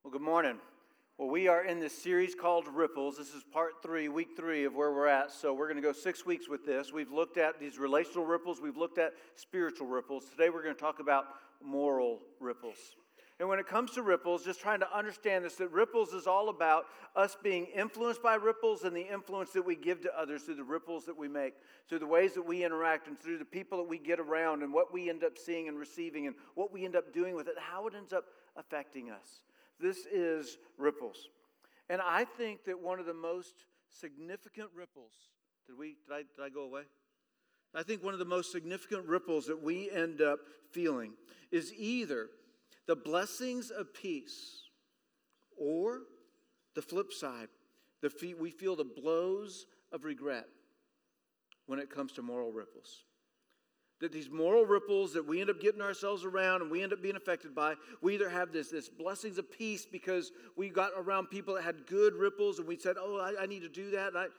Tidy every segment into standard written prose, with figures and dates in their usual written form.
Well, good morning. Well, we are in this series called Ripples. This is part 3, week 3 of where we're at. So we're going to go 6 weeks with this. We've looked at these relational ripples. We've looked at spiritual ripples. Today we're going to talk about moral ripples. And when it comes to ripples, just trying to understand this, that ripples is all about us being influenced by ripples and the influence that we give to others through the ripples that we make, through the ways that we interact and through the people that we get around and what we end up seeing and receiving and what we end up doing with it, how it ends up affecting us. This is ripples. And I think that one of the most significant ripples, did I go away? I think one of the most significant ripples that we end up feeling is either the blessings of peace or the flip side, we feel the blows of regret when it comes to moral ripples. That these moral ripples that we end up getting ourselves around and we end up being affected by, we either have this blessings of peace because we got around people that had good ripples and we said, oh, I need to do that.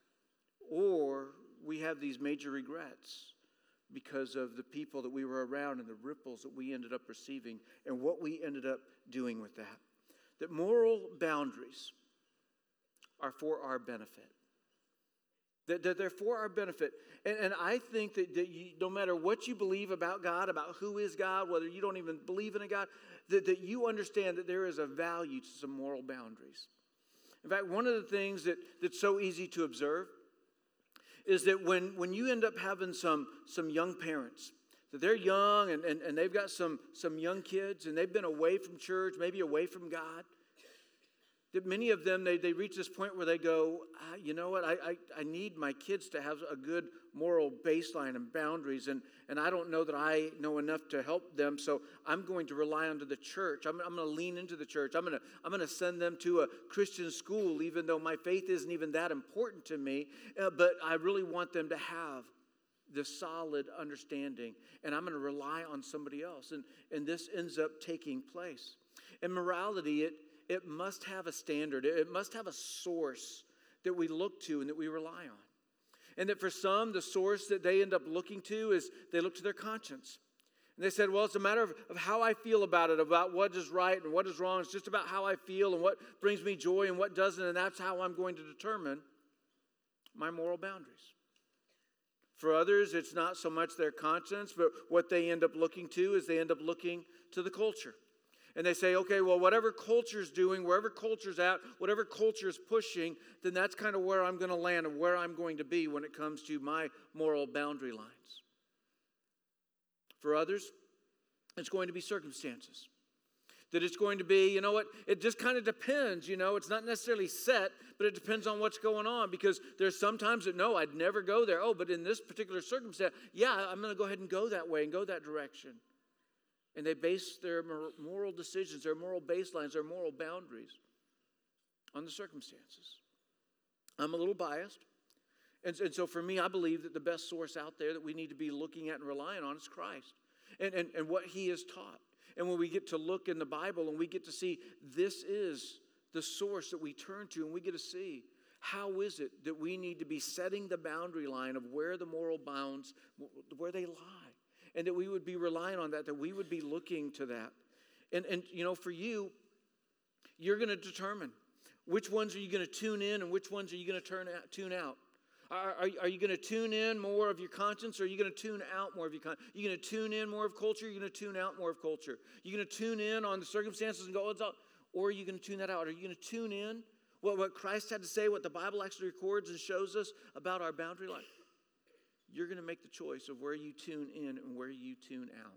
Or we have these major regrets because of the people that we were around and the ripples that we ended up receiving and what we ended up doing with that. That moral boundaries are for our benefit. That they're for our benefit. And I think that you, no matter what you believe about God, about who is God, whether you don't even believe in a God, that you understand that there is a value to some moral boundaries. In fact, one of the things that's so easy to observe is that when you end up having some young parents, that they're young and they've got some young kids and they've been away from church, maybe away from God, that many of them, they reach this point where they go, you know what, I need my kids to have a good moral baseline and boundaries, and I don't know that I know enough to help them, so I'm going to rely on the church. I'm going to lean into the church. I'm going to send them to a Christian school, even though my faith isn't even that important to me, but I really want them to have this solid understanding, and I'm going to rely on somebody else, and this ends up taking place. In morality, it must have a standard. It must have a source that we look to and that we rely on. And that for some, the source that they end up looking to is they look to their conscience. And they said, well, it's a matter of how I feel about it, about what is right and what is wrong. It's just about how I feel and what brings me joy and what doesn't. And that's how I'm going to determine my moral boundaries. For others, it's not so much their conscience, but what they end up looking to is they end up looking to the culture. And they say, okay, well, whatever culture's doing, wherever culture's at, whatever culture's pushing, then that's kind of where I'm going to land and where I'm going to be when it comes to my moral boundary lines. For others, it's going to be circumstances. That it's going to be, you know what, it just kind of depends, it's not necessarily set, but it depends on what's going on, because there's sometimes that, no, I'd never go there. Oh, but in this particular circumstance, yeah, I'm going to go ahead and go that way and go that direction. And they base their moral decisions, their moral baselines, their moral boundaries on the circumstances. I'm a little biased. And so for me, I believe that the best source out there that we need to be looking at and relying on is Christ and what He has taught. And when we get to look in the Bible and we get to see this is the source that we turn to, and we get to see how is it that we need to be setting the boundary line of where the moral bounds, where they lie. And that we would be relying on that we would be looking to that. And for you, you're going to determine which ones are you going to tune in and which ones are you going to tune out. Are you going to tune in more of your conscience, or are you going to tune out more of your conscience? Are you going to tune in more of culture, or are you going to tune out more of culture? Are you going to tune in on the circumstances and go, it's all, or are you going to tune that out? Are you going to tune in what Christ had to say, what the Bible actually records and shows us about our boundary line? You're going to make the choice of where you tune in and where you tune out.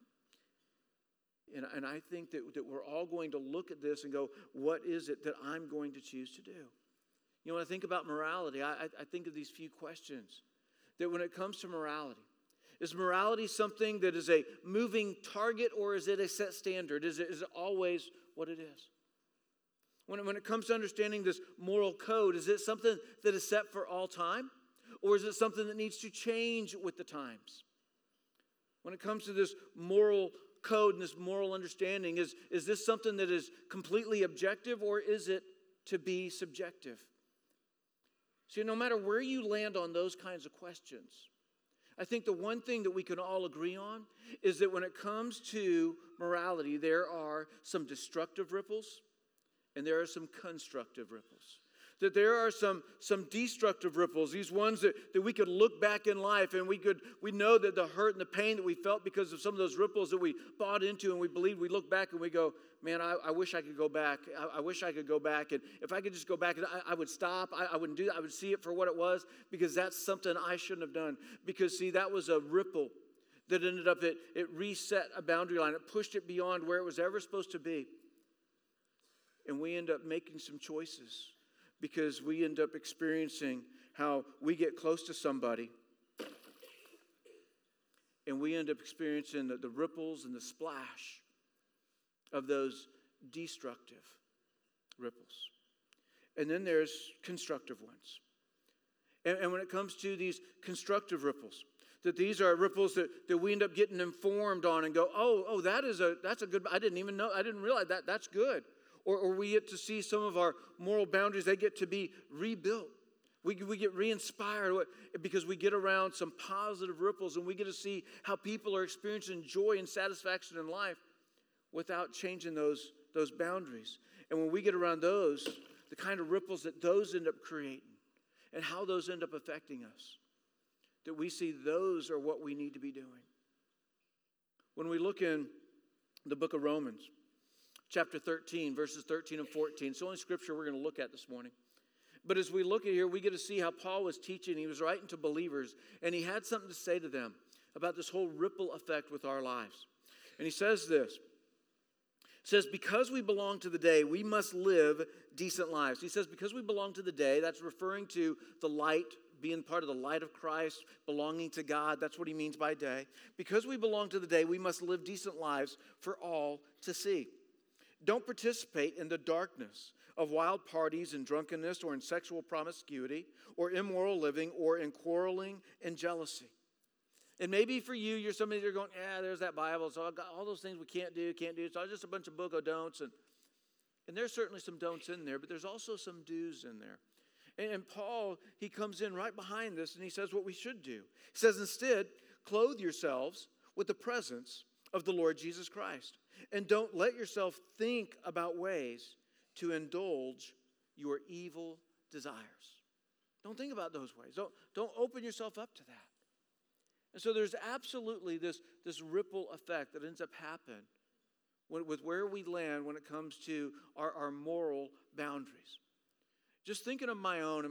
And I think that we're all going to look at this and go, what is it that I'm going to choose to do? When I think about morality, I think of these few questions. That when it comes to morality, is morality something that is a moving target, or is it a set standard? Is it always what it is? When it comes to understanding this moral code, is it something that is set for all time? Or is it something that needs to change with the times? When it comes to this moral code and this moral understanding, is this something that is completely objective, or is it to be subjective? See, no matter where you land on those kinds of questions, I think the one thing that we can all agree on is that when it comes to morality, there are some destructive ripples and there are some constructive ripples. That there are some destructive ripples, these ones that we could look back in life and we know that the hurt and the pain that we felt because of some of those ripples that we bought into and we believed, we look back and we go, man, I wish I could go back. I wish I could go back. And if I could just go back, I would stop. I wouldn't do that. I would see it for what it was, because that's something I shouldn't have done. Because, see, that was a ripple that ended up, it reset a boundary line. It pushed it beyond where it was ever supposed to be. And we end up making some choices, because we end up experiencing how we get close to somebody and we end up experiencing the ripples and the splash of those destructive ripples. And then there's constructive ones. And when it comes to these constructive ripples, that these are ripples that we end up getting informed on and go, oh, that's a good, I didn't even know, I didn't realize that's good. Or we get to see some of our moral boundaries, they get to be rebuilt. We get re-inspired because we get around some positive ripples and we get to see how people are experiencing joy and satisfaction in life without changing those boundaries. And when we get around those, the kind of ripples that those end up creating and how those end up affecting us, that we see those are what we need to be doing. When we look in the book of Romans, chapter 13, verses 13 and 14. It's the only scripture we're going to look at this morning. But as we look at here, we get to see how Paul was teaching. He was writing to believers, and he had something to say to them about this whole ripple effect with our lives. And he says this. He says, because we belong to the day, we must live decent lives. He says, because we belong to the day, that's referring to the light, being part of the light of Christ, belonging to God. That's what he means by day. Because we belong to the day, we must live decent lives for all to see. Don't participate in the darkness of wild parties and drunkenness or in sexual promiscuity or immoral living or in quarreling and jealousy. And maybe for you, you're somebody that are going, there's that Bible. So I've got all those things we can't do. So it's just a bunch of book of don'ts. And there's certainly some don'ts in there, but there's also some do's in there. And Paul, he comes in right behind this and he says what we should do. He says, instead, clothe yourselves with the presence of the Lord Jesus Christ. And don't let yourself think about ways to indulge your evil desires. Don't think about those ways. Don't open yourself up to that. And so there's absolutely this ripple effect that ends up happening with where we land when it comes to our moral boundaries. Just thinking of my own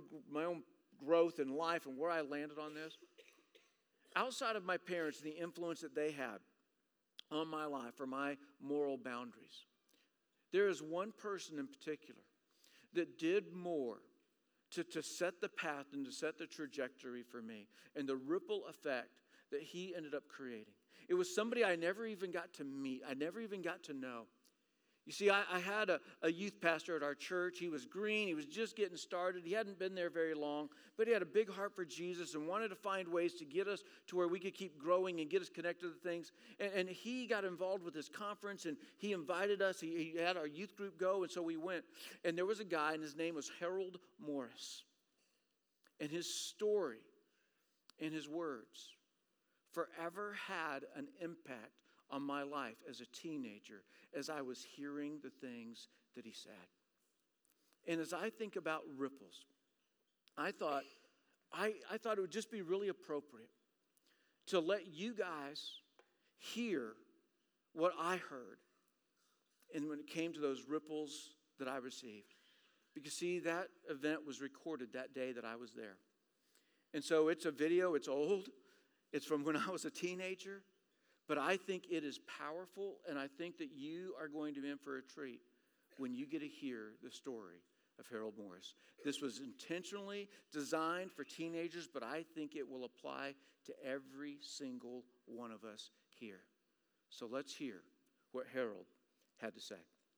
growth in life and where I landed on this. Outside of my parents and the influence that they had on my life or my moral boundaries, there is one person in particular that did more to set the path and to set the trajectory for me and the ripple effect that he ended up creating. It was somebody I never even got to meet. I never even got to know. You see, I had a youth pastor at our church. He was green. He was just getting started. He hadn't been there very long, but he had a big heart for Jesus and wanted to find ways to get us to where we could keep growing and get us connected to things. And he got involved with this conference, and he invited us. He had our youth group go, and so we went. And there was a guy, and his name was Harold Morris. And his story and his words forever had an impact on my life as a teenager as I was hearing the things that he said. And as I think about ripples, I thought it would just be really appropriate to let you guys hear what I heard and when it came to those ripples that I received. Because see, that event was recorded that day that I was there. And so it's a video, it's old, it's from when I was a teenager. But I think it is powerful, and I think that you are going to be in for a treat when you get to hear the story of Harold Morris. This was intentionally designed for teenagers, but I think it will apply to every single one of us here. So let's hear what Harold had to say.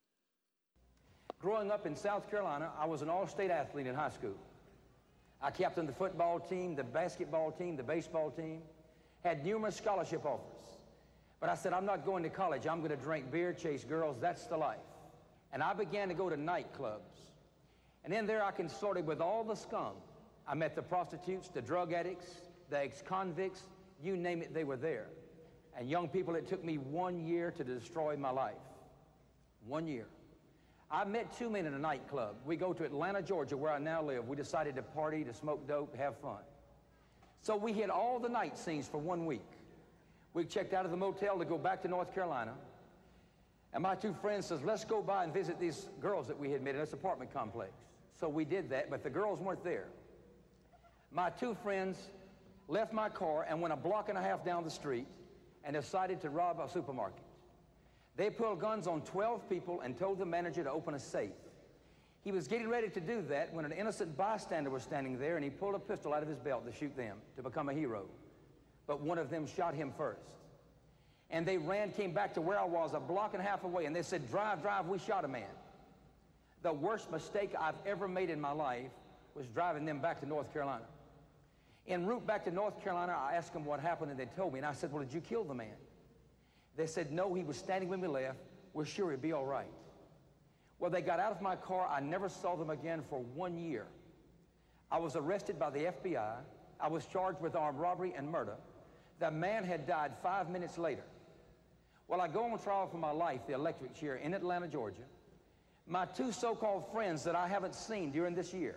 Growing up in South Carolina, I was an all-state athlete in high school. I captained the football team, the basketball team, the baseball team, had numerous scholarship offers. But I said, I'm not going to college. I'm going to drink beer, chase girls. That's the life. And I began to go to nightclubs. And in there, I consorted with all the scum. I met the prostitutes, the drug addicts, the ex-convicts, you name it, they were there. And young people, it took me 1 year to destroy my life. 1 year. I met two men in a nightclub. We go to Atlanta, Georgia, where I now live. We decided to party, to smoke dope, have fun. So we hit all the night scenes for 1 week. We checked out of the motel to go back to North Carolina. And my two friends says, let's go by and visit these girls that we had met in this apartment complex. So we did that, but the girls weren't there. My two friends left my car and went a block and a half down the street and decided to rob a supermarket. They pulled guns on 12 people and told the manager to open a safe. He was getting ready to do that when an innocent bystander was standing there, and he pulled a pistol out of his belt to shoot them, to become a hero. But one of them shot him first. And they ran, came back to where I was, a block and a half away, and they said, drive, drive, we shot a man. The worst mistake I've ever made in my life was driving them back to North Carolina. En route back to North Carolina, I asked them what happened, and they told me, and I said, well, did you kill the man? They said, no, he was standing when we left. We're sure he'd be all right. Well, they got out of my car. I never saw them again for 1 year. I was arrested by the FBI. I was charged with armed robbery and murder. The man had died 5 minutes later. Well, I go on trial for my life, the electric chair, in Atlanta, Georgia. My two so-called friends that I haven't seen during this year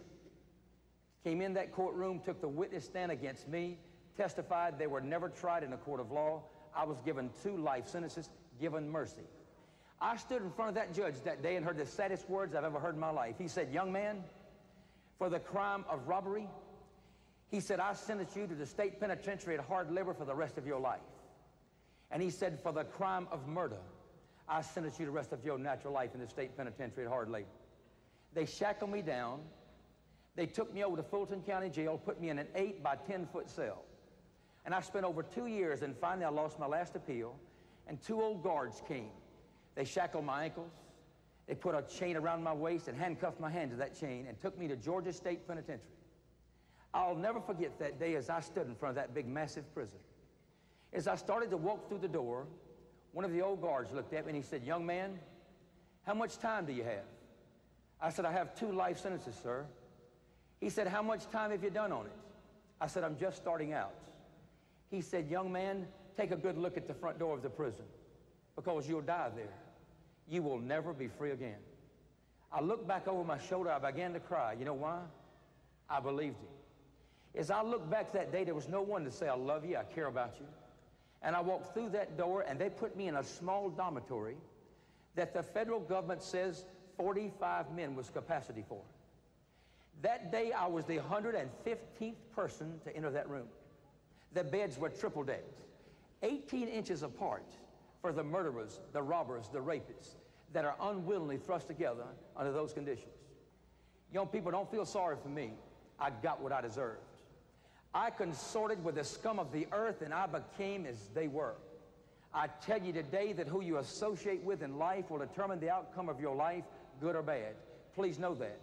came in that courtroom, took the witness stand against me, testified they were never tried in a court of law. I was given 2 life sentences, given mercy. I stood in front of that judge that day and heard the saddest words I've ever heard in my life. He said, young man, for the crime of robbery, he said, I sentence you to the state penitentiary at hard labor for the rest of your life. And he said, for the crime of murder, I sentence you the rest of your natural life in the state penitentiary at hard labor. They shackled me down. They took me over to Fulton County Jail, put me in an 8 by 10-foot cell. And I spent over 2 years, and finally I lost my last appeal, and 2 old guards came. They shackled my ankles. They put a chain around my waist and handcuffed my hand to that chain and took me to Georgia State Penitentiary. I'll never forget that day as I stood in front of that big, massive prison. As I started to walk through the door, one of the old guards looked at me and he said, young man, how much time do you have? I said, I have 2 life sentences, sir. He said, how much time have you done on it? I said, I'm just starting out. He said, young man, take a good look at the front door of the prison, because you'll die there. You will never be free again. I looked back over my shoulder. I began to cry. You know why? I believed him. As I looked back that day, there was no one to say, I love you, I care about you. And I walked through that door, and they put me in a small dormitory that the federal government says 45 men was capacity for. That day, I was the 115th person to enter that room. The beds were triple decked, 18 inches apart for the murderers, the robbers, the rapists that are unwillingly thrust together under those conditions. Young people, don't feel sorry for me. I got what I deserved. I consorted with the scum of the earth, and I became as they were. I tell you today that who you associate with in life will determine the outcome of your life, good or bad. Please know that.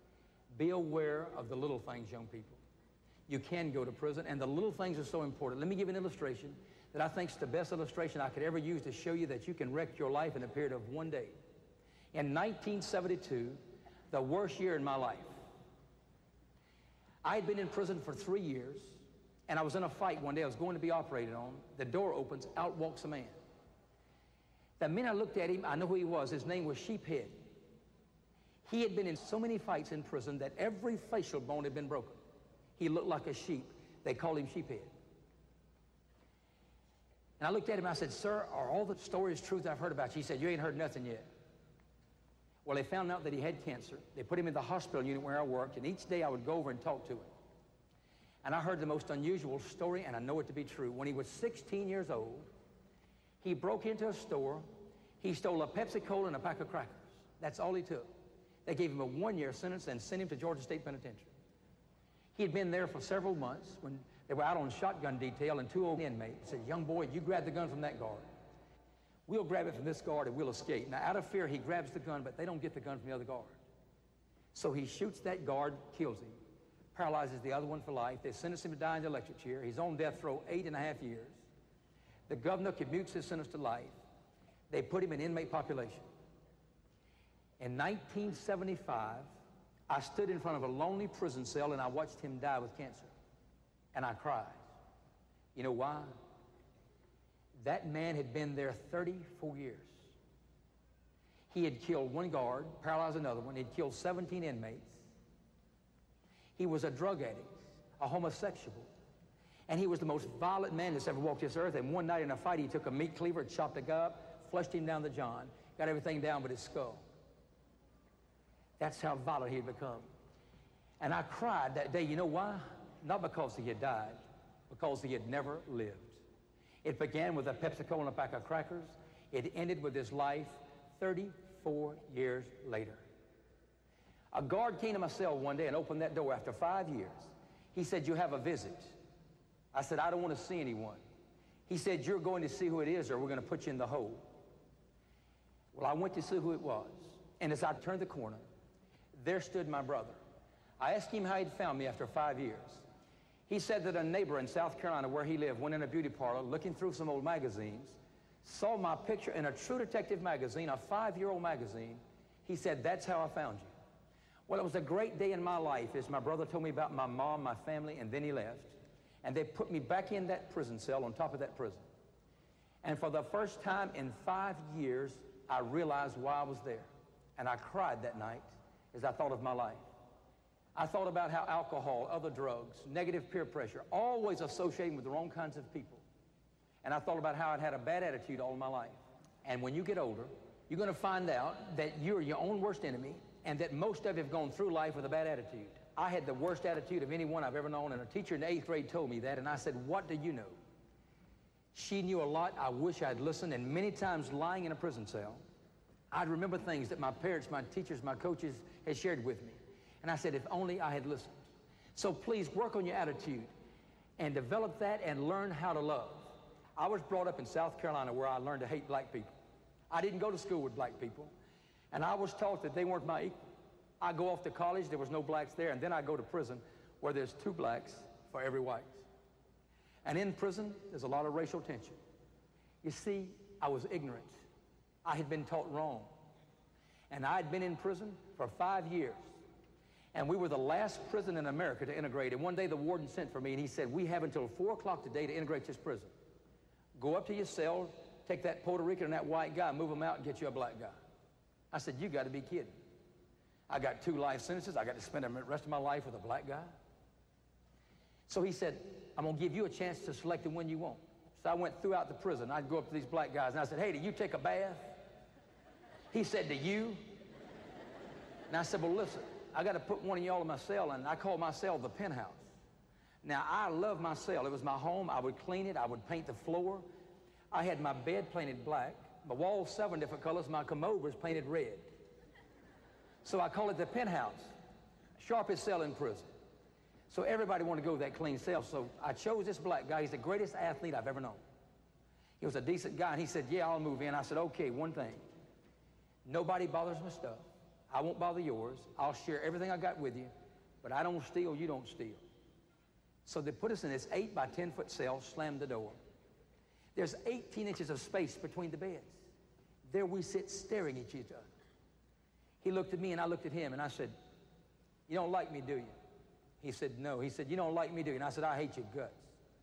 Be aware of the little things, young people. You can go to prison, and the little things are so important. Let me give you an illustration that I think is the best illustration I could ever use to show you that you can wreck your life in a period of 1 day. In 1972, the worst year in my life, I had been in prison for 3 years, and I was in a fight one day. I was going to be operated on. The door opens, out walks a man. The minute I looked at him, I knew who he was. His name was Sheephead. He had been in so many fights in prison that every facial bone had been broken. He looked like a sheep. They called him Sheephead. And I looked at him and I said, sir, are all the stories truth I've heard about you? He said, you ain't heard nothing yet. Well, they found out that he had cancer. They put him in the hospital unit where I worked, and each day I would go over and talk to him. And I heard the most unusual story, and I know it to be true. When he was 16 years old, he broke into a store. He stole a Pepsi-Cola and a pack of crackers. That's all he took. They gave him a 1-year sentence and sent him to Georgia State Penitentiary. He had been there for several months when they were out on shotgun detail, and 2 old inmates said, young boy, you grab the gun from that guard. We'll grab it from this guard and we'll escape. Now, out of fear, he grabs the gun, but they don't get the gun from the other guard. So he shoots that guard, kills him, paralyzes the other one for life. They sentence him to die in the electric chair. He's on death row 8.5 years. The governor commutes his sentence to life. They put him in inmate population. In 1975, I stood in front of a lonely prison cell and I watched him die with cancer. And I cried. You know why? That man had been there 34 years. He had killed one guard, paralyzed another one. He'd killed 17 inmates. He was a drug addict, a homosexual. And he was the most violent man that's ever walked this earth. And one night in a fight, he took a meat cleaver, chopped a guy up, flushed him down the john, got everything down but his skull. That's how violent he had become. And I cried that day. You know why? Not because he had died, because he had never lived. It began with a Pepsi-Cola and a pack of crackers. It ended with his life 34 years later. A guard came to my cell one day and opened that door after 5 years. He said, "You have a visit." I said, "I don't want to see anyone." He said, "You're going to see who it is or we're going to put you in the hole." Well, I went to see who it was. And as I turned the corner, there stood my brother. I asked him how he'd found me after 5 years. He said that a neighbor in South Carolina where he lived went in a beauty parlor looking through some old magazines, saw my picture in a True Detective magazine, a 5-year-old magazine. He said, "That's how I found you." Well, it was a great day in my life as my brother told me about my mom, my family, and then he left. And they put me back in that prison cell on top of that prison. And for the first time in 5 years, I realized why I was there. And I cried that night as I thought of my life. I thought about how alcohol, other drugs, negative peer pressure, always associating with the wrong kinds of people. And I thought about how I'd had a bad attitude all my life. And when you get older, you're going to find out that you're your own worst enemy and that most of you have gone through life with a bad attitude. I had the worst attitude of anyone I've ever known, and a teacher in the 8th grade told me that, and I said, "What do you know?" She knew a lot. I wish I'd listened, and many times lying in a prison cell, I'd remember things that my parents, my teachers, my coaches had shared with me. And I said, if only I had listened. So please work on your attitude and develop that and learn how to love. I was brought up in South Carolina where I learned to hate black people. I didn't go to school with black people, and I was taught that they weren't my equal. I go off to college, there was no blacks there, and then I go to prison where there's 2 blacks for every white. And in prison, there's a lot of racial tension. You see, I was ignorant. I had been taught wrong. And I'd been in prison for 5 years. And we were the last prison in America to integrate. And one day the warden sent for me and he said, "We have until 4 o'clock today to integrate this prison. Go up to your cell, take that Puerto Rican and that white guy, move them out and get you a black guy." I said, "You got to be kidding. I got 2 life sentences. I got to spend the rest of my life with a black guy." So he said, "I'm going to give you a chance to select the one you want." So I went throughout the prison. I'd go up to these black guys and I said, "Hey, do you take a bath?" He said, "Do you?" And I said, "Well, listen, I got to put one of y'all in my cell," and I called my cell the penthouse. Now, I love my cell. It was my home. I would clean it. I would paint the floor. I had my bed painted black, my walls 7 different colors, my commode was painted red. So I call it the penthouse, sharpest cell in prison. So everybody wanted to go to that clean cell. So I chose this black guy. He's the greatest athlete I've ever known. He was a decent guy, and he said, "Yeah, I'll move in." I said, "Okay, one thing. Nobody bothers my stuff. I won't bother yours. I'll share everything I got with you, but I don't steal, you don't steal." So they put us in this 8 by 10 foot cell, slammed the door. There's 18 inches of space between the beds. There we sit staring at each other. He looked at me and I looked at him and I said, "You don't like me, do you?" He said, "No." He said, "You don't like me, do you?" And I said, "I hate your guts."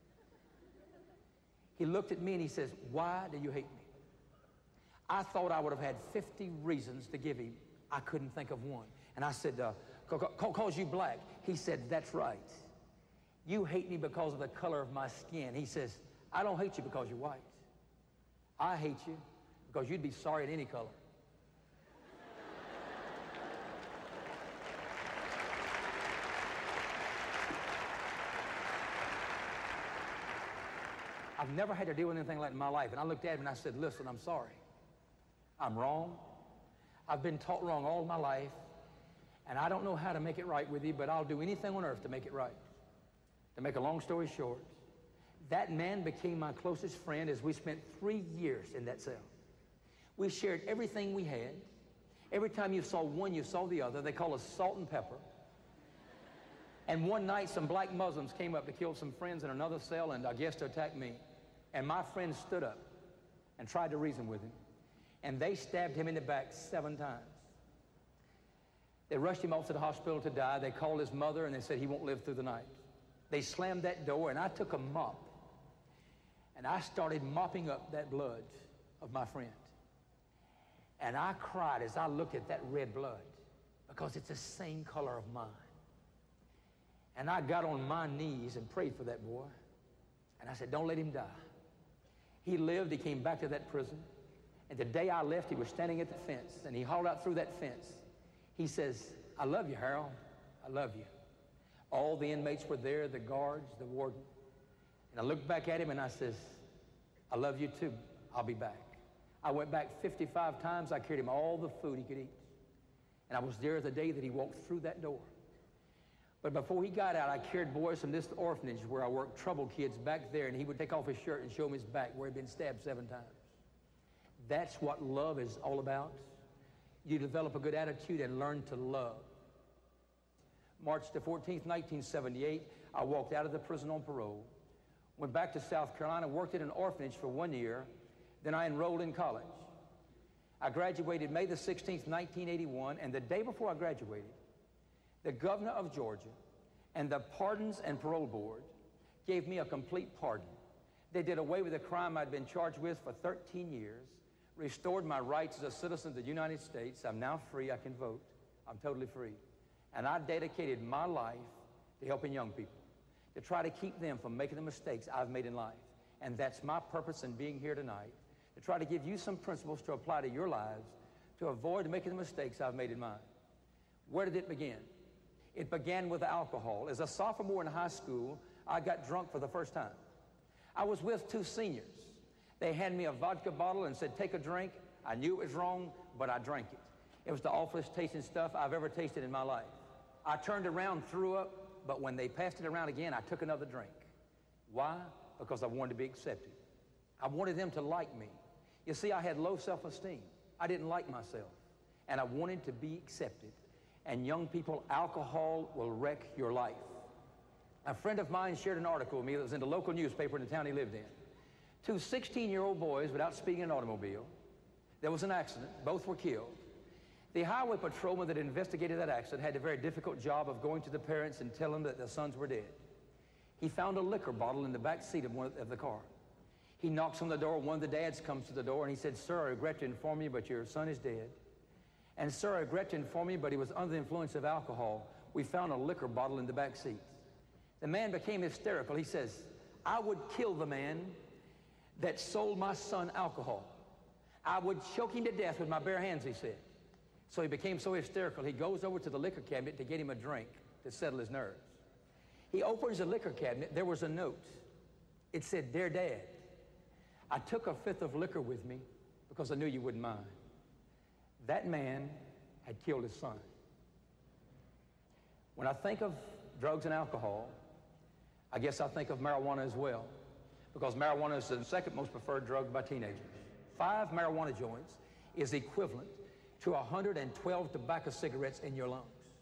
He looked at me and he says, "Why do you hate me?" I thought I would have had 50 reasons to give him. I couldn't think of one. And I said, "Cause you black." He said, "That's right. You hate me because of the color of my skin." He says, "I don't hate you because you're white. I hate you because you'd be sorry in any color." I've never had to deal with anything like that in my life. And I looked at him and I said, "Listen, I'm sorry. I'm wrong. I've been taught wrong all my life, and I don't know how to make it right with you, but I'll do anything on earth to make it right." To make a long story short, that man became my closest friend as we spent 3 years in that cell. We shared everything we had. Every time you saw one, you saw the other. They call us salt and pepper. And one night, some black Muslims came up to kill some friends in another cell and I guess to attack me. And my friend stood up and tried to reason with him. And they stabbed him in the back 7 times. They rushed him off to the hospital to die. They called his mother and they said he won't live through the night. They slammed that door and I took a mop and I started mopping up that blood of my friend. And I cried as I looked at that red blood because it's the same color of mine. And I got on my knees and prayed for that boy. And I said, don't let him die. He lived, he came back to that prison. And the day I left, he was standing at the fence, and he hauled out through that fence. He says, I love you, Harold. I love you. All the inmates were there, the guards, the warden. And I looked back at him and I says, I love you too. I'll be back. I went back 55 times. I carried him all the food he could eat. And I was there the day that he walked through that door. But before he got out, I carried boys from this orphanage where I worked, troubled kids back there, and he would take off his shirt and show him his back where he'd been stabbed 7 times. That's what love is all about. You develop a good attitude and learn to love. March the 14th, 1978, I walked out of the prison on parole, went back to South Carolina, worked at an orphanage for 1 year, then I enrolled in college. I graduated May the 16th, 1981, and the day before I graduated, the governor of Georgia and the Pardons and Parole Board gave me a complete pardon. They did away with the crime I'd been charged with for 13 years, restored my rights as a citizen of the United States. I'm now free, I can vote. I'm totally free. And I dedicated my life to helping young people, to try to keep them from making the mistakes I've made in life. And that's my purpose in being here tonight, to try to give you some principles to apply to your lives to avoid making the mistakes I've made in mine. Where did it begin? It began with alcohol. As a sophomore in high school, I got drunk for the first time. I was with 2 seniors. They handed me a vodka bottle and said, take a drink. I knew it was wrong, but I drank it. It was the awfulest tasting stuff I've ever tasted in my life. I turned around, threw up, but when they passed it around again, I took another drink. Why? Because I wanted to be accepted. I wanted them to like me. You see, I had low self-esteem. I didn't like myself, and I wanted to be accepted. And young people, alcohol will wreck your life. A friend of mine shared an article with me that was in the local newspaper in the town he lived in. 2 16-year-old boys without speeding in an automobile. There was an accident. Both were killed. The highway patrolman that investigated that accident had a very difficult job of going to the parents and telling them that their sons were dead. He found a liquor bottle in the back seat of the car. He knocks on the door. One of the dads comes to the door, and he said, sir, I regret to inform you, but your son is dead. And sir, I regret to inform you, but he was under the influence of alcohol. We found a liquor bottle in the back seat. The man became hysterical. He says, I would kill the man that sold my son alcohol. I would choke him to death with my bare hands, he said. So he became so hysterical, he goes over to the liquor cabinet to get him a drink to settle his nerves. He opens the liquor cabinet. There was a note. It said, Dear Dad, I took a 5th of liquor with me because I knew you wouldn't mind. That man had killed his son. When I think of drugs and alcohol, I guess I think of marijuana as well, because marijuana is the second most preferred drug by teenagers. 5 marijuana joints is equivalent to 112 tobacco cigarettes in your lungs.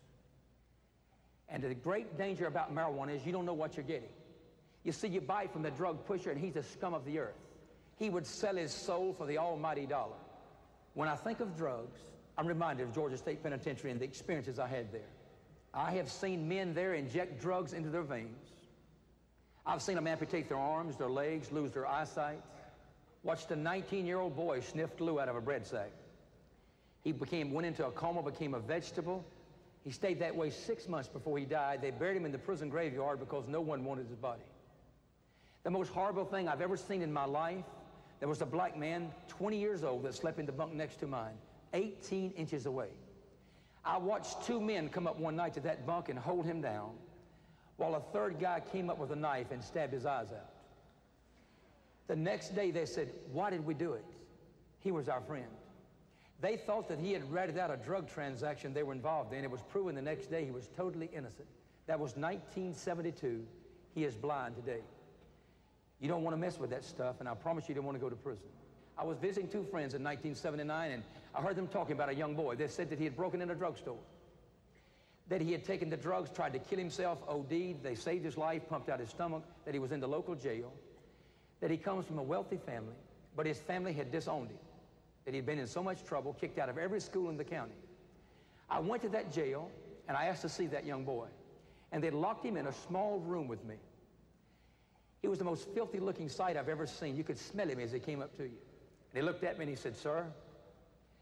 And the great danger about marijuana is you don't know what you're getting. You see, you buy it from the drug pusher, and he's the scum of the earth. He would sell his soul for the almighty dollar. When I think of drugs, I'm reminded of Georgia State Penitentiary and the experiences I had there. I have seen men there inject drugs into their veins. I've seen them amputate their arms, their legs, lose their eyesight. Watched a 19-year-old boy sniff glue out of a bread sack. He went into a coma, became a vegetable. He stayed that way 6 months before he died. They buried him in the prison graveyard because no one wanted his body. The most horrible thing I've ever seen in my life, there was a black man, 20 years old, that slept in the bunk next to mine, 18 inches away. I watched 2 men come up one night to that bunk and hold him down, while a third guy came up with a knife and stabbed his eyes out. The next day they said, why did we do it? He was our friend. They thought that he had ratted out a drug transaction they were involved in. It was proven the next day he was totally innocent. That was 1972. He is blind today. You don't want to mess with that stuff, and I promise you don't want to go to prison. I was visiting 2 friends in 1979, and I heard them talking about a young boy. They said that he had broken in a drugstore, that he had taken the drugs, tried to kill himself, OD'd, they saved his life, pumped out his stomach, that he was in the local jail, that he comes from a wealthy family, but his family had disowned him, that he'd been in so much trouble, kicked out of every school in the county. I went to that jail, and I asked to see that young boy, and they locked him in a small room with me. He was the most filthy-looking sight I've ever seen. You could smell him as he came up to you. And he looked at me and he said, sir,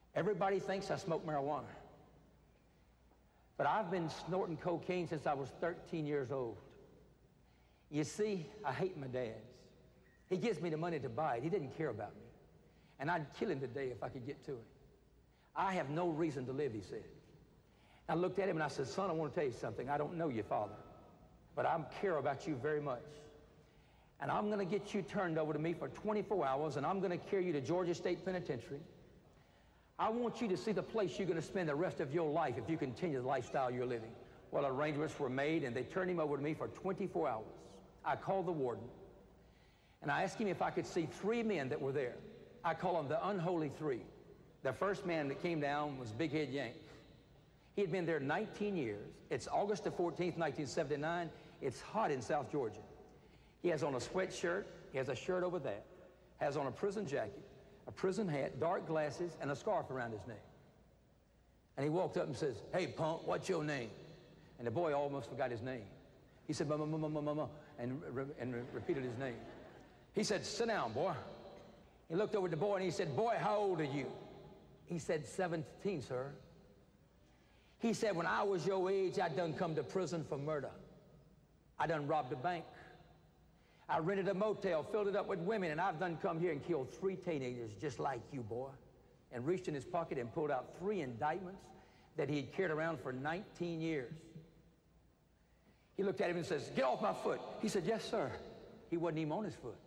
Everybody thinks I smoke marijuana. But I've been snorting cocaine since I was 13 years old. You see, I hate my dad. He gives me the money to buy it. He didn't care about me. And I'd kill him today if I could get to him. I have no reason to live, he said. I looked at him and I said, son, I want to tell you something. I don't know you, Father, but I care about you very much. And I'm going to get you turned over to me for 24 hours, and I'm going to carry you to Georgia State Penitentiary. I want you to see the place you're going to spend the rest of your life if you continue the lifestyle you're living. Well, arrangements were made, and they turned him over to me for 24 hours. I called the warden, and I asked him if I could see 3 men that were there. I call them the unholy 3. The first man that came down was Big Head Yank. He had been there 19 years. It's August the 14th, 1979. It's hot in South Georgia. He has on a sweatshirt. He has a shirt over that. Has on a prison jacket, a prison hat, dark glasses, and a scarf around his neck. And he walked up and says, hey, punk, what's your name? And the boy almost forgot his name. He said, mama, and repeated his name. He said, sit down, boy. He looked over at the boy and he said, boy, how old are you? He said, 17, sir. He said, when I was your age, I done come to prison for murder. I done robbed a bank. I rented a motel, filled it up with women, and I've done come here and killed 3 teenagers just like you, boy. And reached in his pocket and pulled out 3 indictments that he had carried around for 19 years. He looked at him and says, get off my foot. He said, yes, sir. He wasn't even on his foot.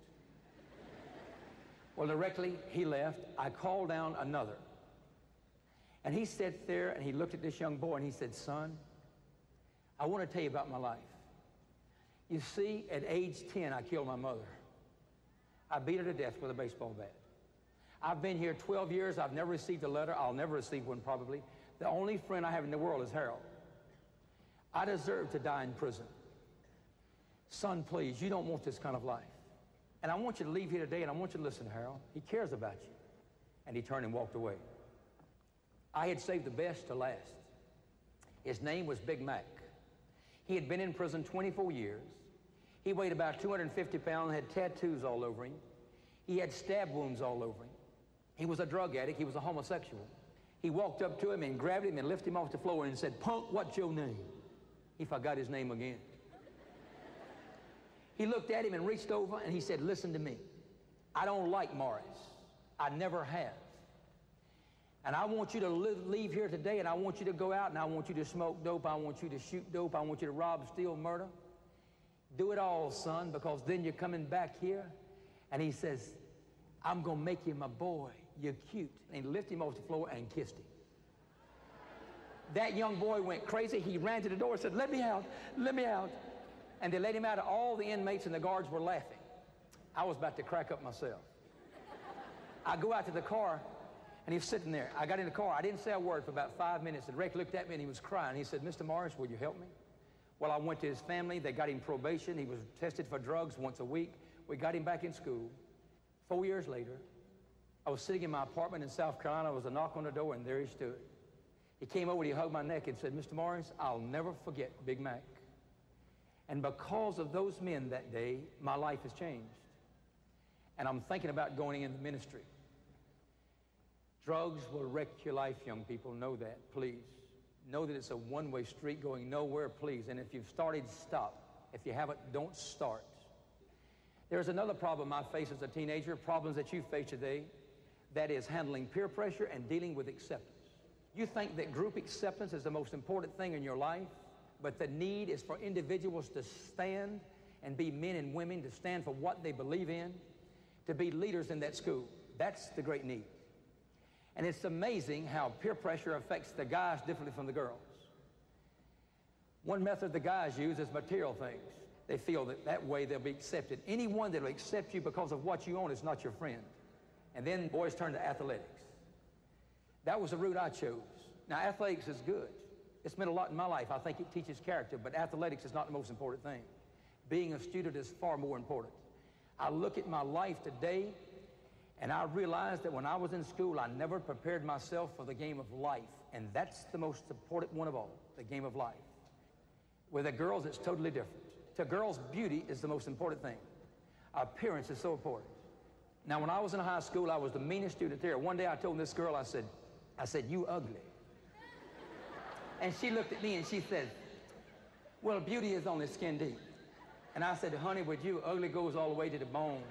Well, directly he left. I called down another. And he sat there and he looked at this young boy and he said, son, I want to tell you about my life. You see, at age 10, I killed my mother. I beat her to death with a baseball bat. I've been here 12 years. I've never received a letter. I'll never receive one probably. The only friend I have in the world is Harold. I deserve to die in prison. Son, please, you don't want this kind of life. And I want you to leave here today, and I want you to listen to Harold. He cares about you. And he turned and walked away. I had saved the best to last. His name was Big Mac. He had been in prison 24 years. He weighed about 250 pounds, had tattoos all over him. He had stab wounds all over him. He was a drug addict. He was a homosexual. He walked up to him and grabbed him and lifted him off the floor and said, punk, what's your name? He forgot his name again. He looked at him and reached over and he said, listen to me. I don't like Morris. I never have. And I want you to leave here today, and I want you to go out, and I want you to smoke dope. I want you to shoot dope. I want you to rob, steal, murder. Do it all, son, because then you're coming back here. And he says, I'm going to make you my boy. You're cute. And he lifted him off the floor and kissed him. That young boy went crazy. He ran to the door and said, let me out, let me out. And they let him out. All the inmates and the guards were laughing. I was about to crack up myself. I go out to the car, and he was sitting there. I got in the car. I didn't say a word for about 5 minutes. And Rick looked at me, and he was crying. He said, Mr. Morris, will you help me? Well, I went to his family. They got him probation. He was tested for drugs once a week. We got him back in school. 4 years later, I was sitting in my apartment in South Carolina. There was a knock on the door, and there he stood. He came over, and he hugged my neck and said, Mr. Morris, I'll never forget Big Mac. And because of those men that day, my life has changed. And I'm thinking about going into ministry. Drugs will wreck your life, young people. Know that, please. Know that it's a one-way street going nowhere, please. And if you've started, stop. If you haven't, don't start. There's another problem I face as a teenager, problems that you face today, that is handling peer pressure and dealing with acceptance. You think that group acceptance is the most important thing in your life, but the need is for individuals to stand and be men and women, to stand for what they believe in, to be leaders in that school. That's the great need. And it's amazing how peer pressure affects the guys differently from the girls. One method the guys use is material things. They feel that that way they'll be accepted. Anyone that will accept you because of what you own is not your friend. And then boys turn to athletics. That was the route I chose. Now, athletics is good. It's meant a lot in my life. I think it teaches character, but athletics is not the most important thing. Being a student is far more important. I look at my life today, and I realized that when I was in school, I never prepared myself for the game of life. And that's the most important one of all, the game of life. With the girls, it's totally different. To girls, beauty is the most important thing. Appearance is so important. Now, when I was in high school, I was the meanest student there. One day I told this girl, I said, I said, "You ugly." And she looked at me and she said, "Well, beauty is only skin deep." And I said, "Honey, with you, ugly goes all the way to the bone."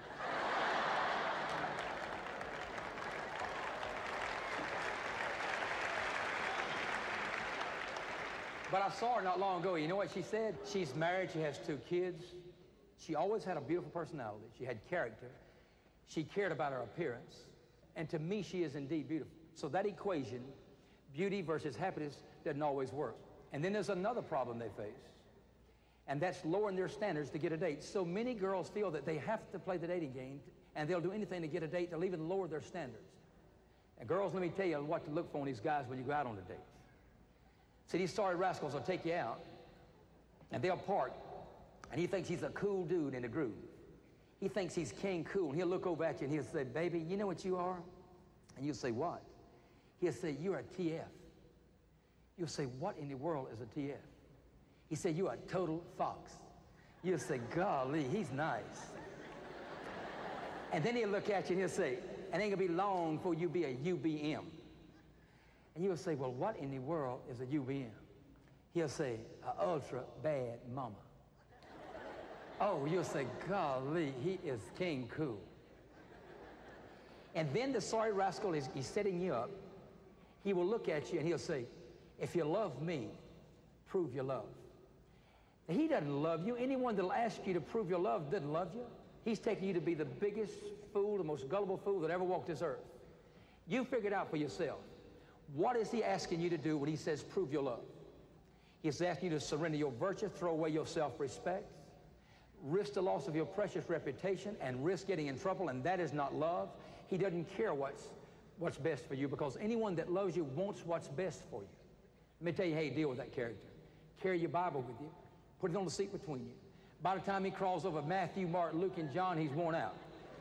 But I saw her not long ago. You know what she said? She's married. She has 2 kids. She always had a beautiful personality. She had character. She cared about her appearance. And to me, she is indeed beautiful. So that equation, beauty versus happiness, doesn't always work. And then there's another problem they face, and that's lowering their standards to get a date. So many girls feel that they have to play the dating game, and they'll do anything to get a date. They'll even lower their standards. And girls, let me tell you what to look for in these guys when you go out on a date. See, these sorry rascals will take you out, and they'll park, and he thinks he's a cool dude in the groove. He thinks he's king cool, and he'll look over at you, and he'll say, "Baby, you know what you are?" And you'll say, "What?" He'll say, "You're a TF." You'll say, "What in the world is a TF?" He said, "You're a total fox." You'll say, "Golly, he's nice." And then he'll look at you, and he'll say, "It ain't gonna be long before you be a UBM." And you'll say, "Well, what in the world is a UBM?" He'll say, "A ultra bad mama." Oh, you'll say, "Golly, he is king cool." And then the sorry rascal he's setting you up. He will look at you and he'll say, "If you love me, prove your love." He doesn't love you. Anyone that'll ask you to prove your love doesn't love you. He's taking you to be the biggest fool, the most gullible fool that ever walked this earth. You figure it out for yourself. What is he asking you to do when he says prove your love? He's asking you to surrender your virtue, throw away your self-respect, risk the loss of your precious reputation, and risk getting in trouble, and that is not love. He doesn't care what's best for you, because anyone that loves you wants what's best for you. Let me tell you how you deal with that character. Carry your Bible with you. Put it on the seat between you. By the time he crawls over Matthew, Mark, Luke, and John, he's worn out.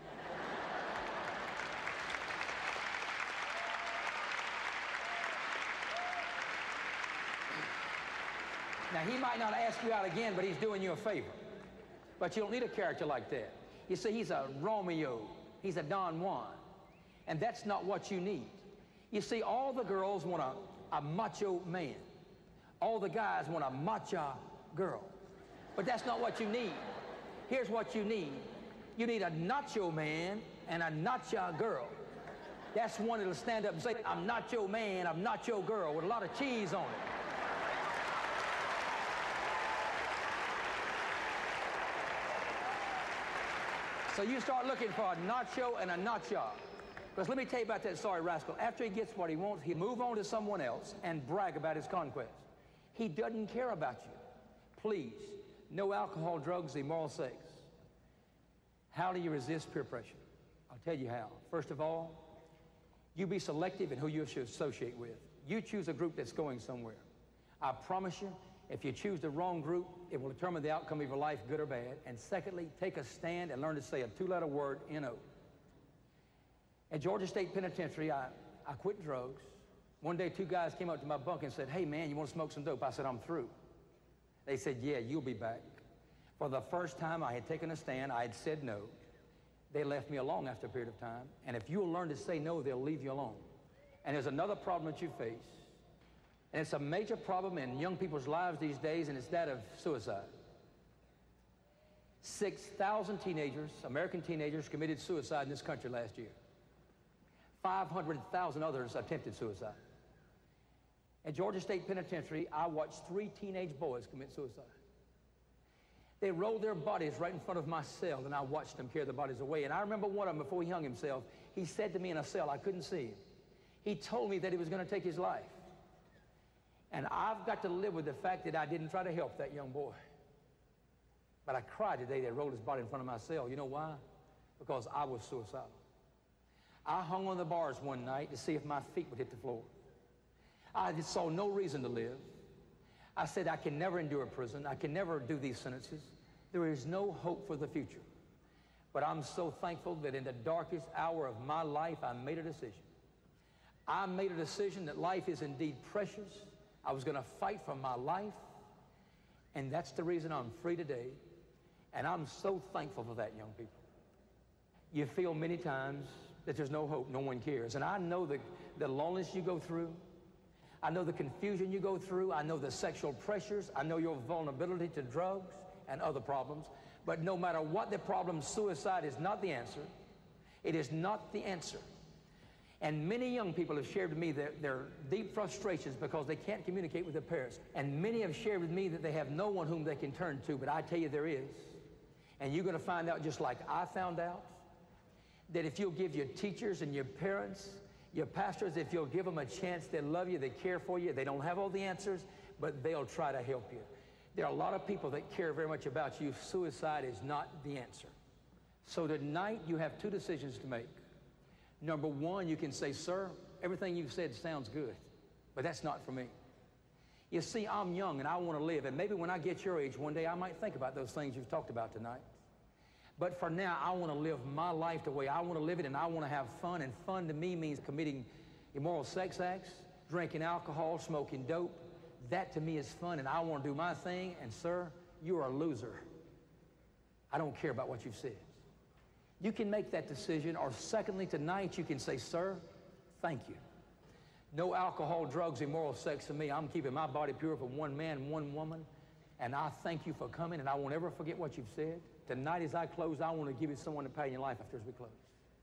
Now, he might not ask you out again, but he's doing you a favor. But you don't need a character like that. You see, he's a Romeo. He's a Don Juan. And that's not what you need. You see, all the girls want a macho man. All the guys want a macho girl. But that's not what you need. Here's what you need. You need a nacho man and a nacho girl. That's one that'll stand up and say, "I'm nacho man, I'm nacho girl," with a lot of cheese on it. So you start looking for a nacho and a nacho. Because let me tell you about that sorry rascal. After he gets what he wants, he'll move on to someone else and brag about his conquest. He doesn't care about you. Please, no alcohol, drugs, immoral sex. How do you resist peer pressure? I'll tell you how. First of all, you be selective in who you should associate with. You choose a group that's going somewhere. I promise you, if you choose the wrong group, it will determine the outcome of your life, good or bad. And secondly, take a stand and learn to say a 2-letter word, N-O. At Georgia State Penitentiary, I quit drugs. One day, 2 guys came up to my bunk and said, "Hey, man, you want to smoke some dope?" I said, "I'm through." They said, "Yeah, you'll be back." For the first time, I had taken a stand. I had said no. They left me alone after a period of time. And if you'll learn to say no, they'll leave you alone. And there's another problem that you face. And it's a major problem in young people's lives these days, and it's that of suicide. 6,000 teenagers, American teenagers, committed suicide in this country last year. 500,000 others attempted suicide. At Georgia State Penitentiary, I watched 3 teenage boys commit suicide. They rolled their bodies right in front of my cell, and I watched them carry the bodies away. And I remember one of them, before he hung himself, he said to me in a cell, I couldn't see him. He told me that he was going to take his life. And I've got to live with the fact that I didn't try to help that young boy. But I cried the day they rolled his body in front of my cell. You know why? Because I was suicidal. I hung on the bars one night to see if my feet would hit the floor. I just saw no reason to live. I said, I can never endure prison. I can never do these sentences. There is no hope for the future. But I'm so thankful that in the darkest hour of my life, I made a decision. I made a decision that life is indeed precious. I was going to fight for my life. And that's the reason I'm free today. And I'm so thankful for that, young people. You feel many times that there's no hope, no one cares. And I know that the loneliness you go through. I know the confusion you go through. I know the sexual pressures. I know your vulnerability to drugs and other problems. But no matter what the problem, suicide is not the answer. It is not the answer. And many young people have shared with me their deep frustrations because they can't communicate with their parents. And many have shared with me that they have no one whom they can turn to, but I tell you there is. And you're going to find out, just like I found out, that if you'll give your teachers and your parents, your pastors, if you'll give them a chance, they love you, they care for you, they don't have all the answers, but they'll try to help you. There are a lot of people that care very much about you. Suicide is not the answer. So tonight you have two decisions to make. Number one, you can say, sir, everything you've said sounds good, but that's not for me. You see, I'm young and I want to live, and maybe when I get your age one day, I might think about those things you've talked about tonight. But for now, I want to live my life the way I want to live it, and I want to have fun, and fun to me means committing immoral sex acts, drinking alcohol, smoking dope. That to me is fun, and I want to do my thing, and sir, you are a loser. I don't care about what you've said. You can make that decision, or secondly, tonight you can say, sir, thank you. No alcohol, drugs, immoral sex for me. I'm keeping my body pure for one man, one woman, and I thank you for coming, and I won't ever forget what you've said. Tonight as I close, I want to give you someone to pay in your life after as we close.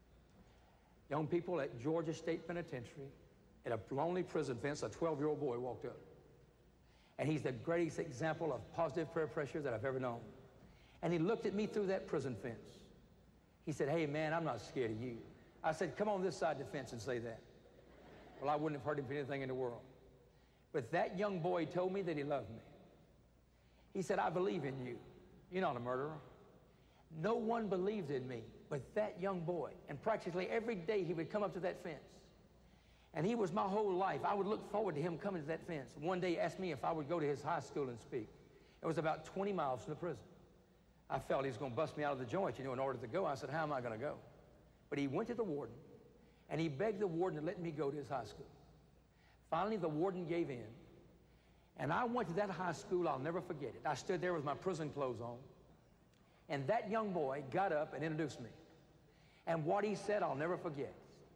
Young people at Georgia State Penitentiary, at a lonely prison fence, a 12-year-old boy walked up. And he's the greatest example of positive peer pressure that I've ever known. And he looked at me through that prison fence. He said, hey, man, I'm not scared of you. I said, come on this side of the fence and say that. Well, I wouldn't have hurt him for anything in the world. But that young boy told me that he loved me. He said, I believe in you. You're not a murderer. No one believed in me but that young boy. And practically every day he would come up to that fence. And he was my whole life. I would look forward to him coming to that fence. One day he asked me if I would go to his high school and speak. It was about 20 miles from the prison. I felt he was going to bust me out of the joint, in order to go. I said, how am I going to go? But he went to the warden, and he begged the warden to let me go to his high school. Finally, the warden gave in. And I went to that high school. I'll never forget it. I stood there with my prison clothes on. And that young boy got up and introduced me. And what he said, I'll never forget.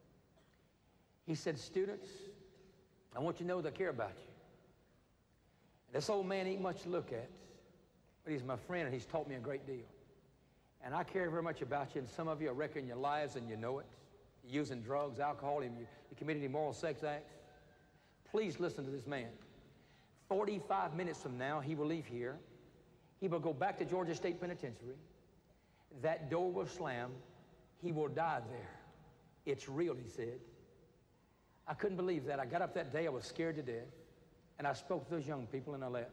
He said, students, I want you to know that I care about you. This old man ain't much to look at, but he's my friend, and he's taught me a great deal. And I care very much about you, and some of you are wrecking your lives, and you know it. You're using drugs, alcohol, you're committing immoral sex acts. Please listen to this man. 45 minutes from now, he will leave here. He will go back to Georgia State Penitentiary. That door will slam. He will die there. It's real, he said. I couldn't believe that. I got up that day. I was scared to death. And I spoke to those young people, and I left.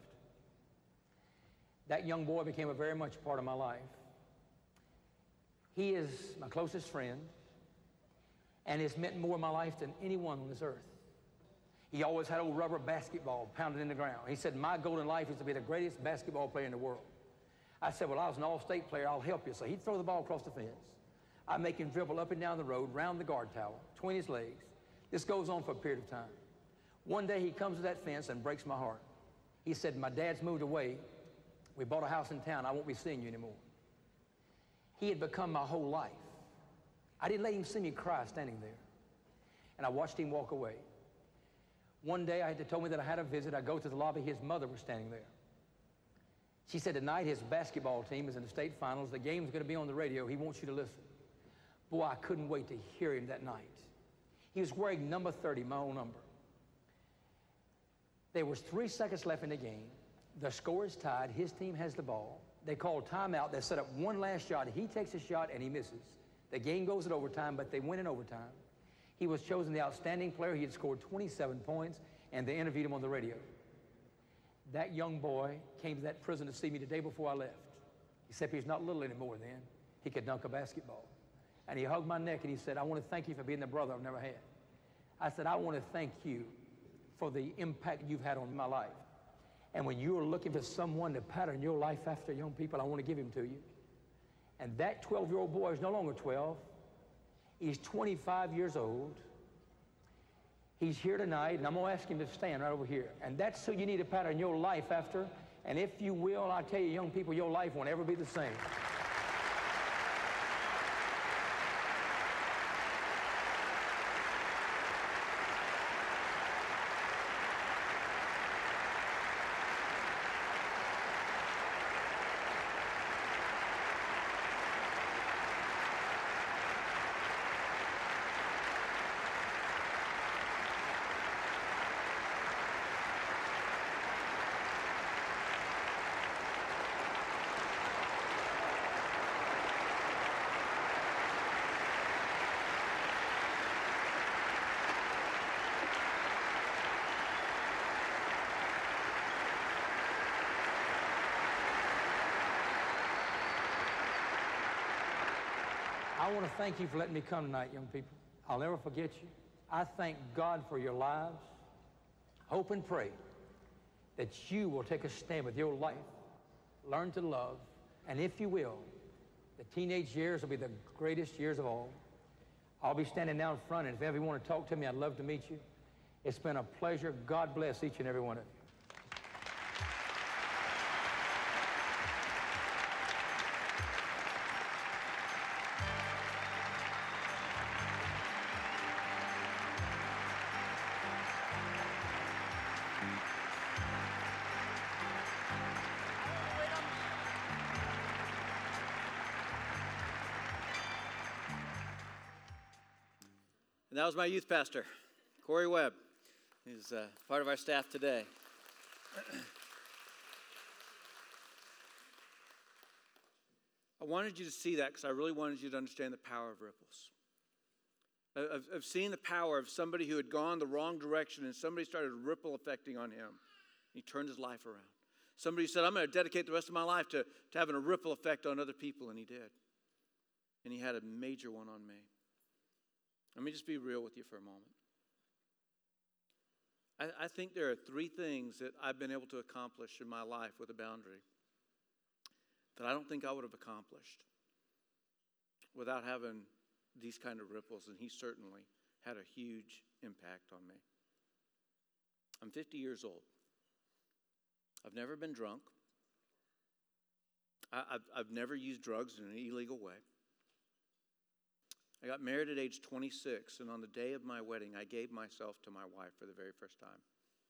That young boy became a very much part of my life. He is my closest friend and has meant more in my life than anyone on this earth. He always had a rubber basketball pounded in the ground. He said, my goal in life is to be the greatest basketball player in the world. I said, well, I was an all-state player. I'll help you. So he'd throw the ball across the fence. I'd make him dribble up and down the road, round the guard tower, between his legs. This goes on for a period of time. One day he comes to that fence and breaks my heart. He said, my dad's moved away. We bought a house in town. I won't be seeing you anymore. He had become my whole life. I didn't let him see me cry standing there. And I watched him walk away. One day I had to tell me that I had a visit. I go to the lobby. His mother was standing there. She said, tonight his basketball team is in the state finals. The game's going to be on the radio. He wants you to listen. Boy, I couldn't wait to hear him that night. He was wearing number 30, my own number. There was 3 seconds left in the game. The score is tied. His team has the ball. They call timeout. They set up one last shot. He takes a shot, and he misses. The game goes in overtime, but they win in overtime. He was chosen the outstanding player. He had scored 27 points, and they interviewed him on the radio. That young boy came to that prison to see me the day before I left. Except he's not little anymore then. He could dunk a basketball. And he hugged my neck, and he said, I want to thank you for being the brother I've never had. I said, I want to thank you for the impact you've had on my life. And when you are looking for someone to pattern your life after, young people, I want to give him to you. And that 12-year-old boy is no longer 12. He's 25 years old. He's here tonight, and I'm going to ask him to stand right over here. And that's who you need to pattern your life after. And if you will, I tell you, young people, your life won't ever be the same. I want to thank you for letting me come tonight, young people. I'll never forget you. I thank God for your lives. Hope and pray that you will take a stand with your life, learn to love, and if you will, the teenage years will be the greatest years of all. I'll be standing down front, and if ever you want to talk to me, I'd love to meet you. It's been a pleasure. God bless each and every one of you. And that was my youth pastor, Corey Webb. He's part of our staff today. I wanted you to see that because I really wanted you to understand the power of ripples. Of seeing the power of somebody who had gone the wrong direction and somebody started ripple affecting on him. He turned his life around. Somebody said, I'm going to dedicate the rest of my life to having a ripple effect on other people, and he did. And he had a major one on me. Let me just be real with you for a moment. I think there are 3 things that I've been able to accomplish in my life with a boundary that I don't think I would have accomplished without having these kind of ripples, and he certainly had a huge impact on me. I'm 50 years old. I've never been drunk. I've never used drugs in an illegal way. I got married at age 26, and on the day of my wedding, I gave myself to my wife for the very first time.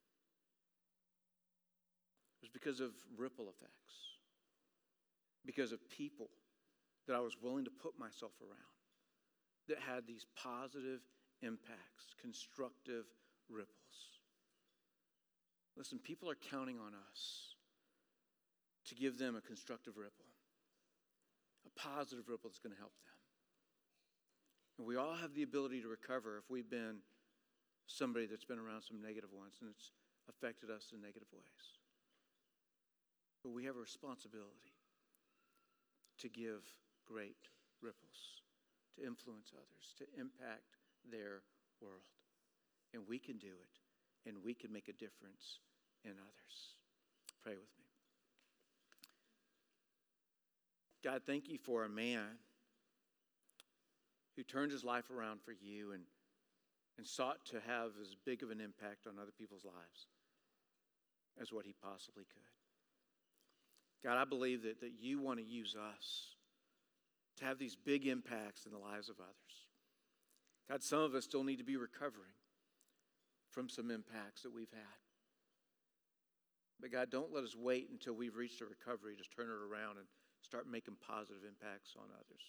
It was because of ripple effects, because of people that I was willing to put myself around that had these positive impacts, constructive ripples. Listen, people are counting on us to give them a constructive ripple, a positive ripple that's going to help them. And we all have the ability to recover if we've been somebody that's been around some negative ones and it's affected us in negative ways. But we have a responsibility to give great ripples, to influence others, to impact their world. And we can do it, and we can make a difference in others. Pray with me. God, thank you for a man who turned his life around for you and sought to have as big of an impact on other people's lives as what he possibly could. God, I believe that you want to use us to have these big impacts in the lives of others. God, some of us still need to be recovering from some impacts that we've had. But God, don't let us wait until we've reached a recovery to turn it around and start making positive impacts on others.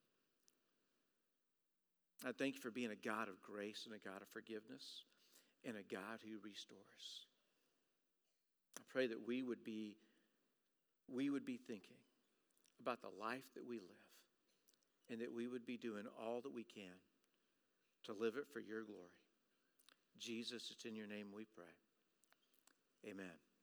I thank you for being a God of grace and a God of forgiveness and a God who restores. I pray that we would be thinking about the life that we live and that we would be doing all that we can to live it for your glory. Jesus, it's in your name we pray. Amen.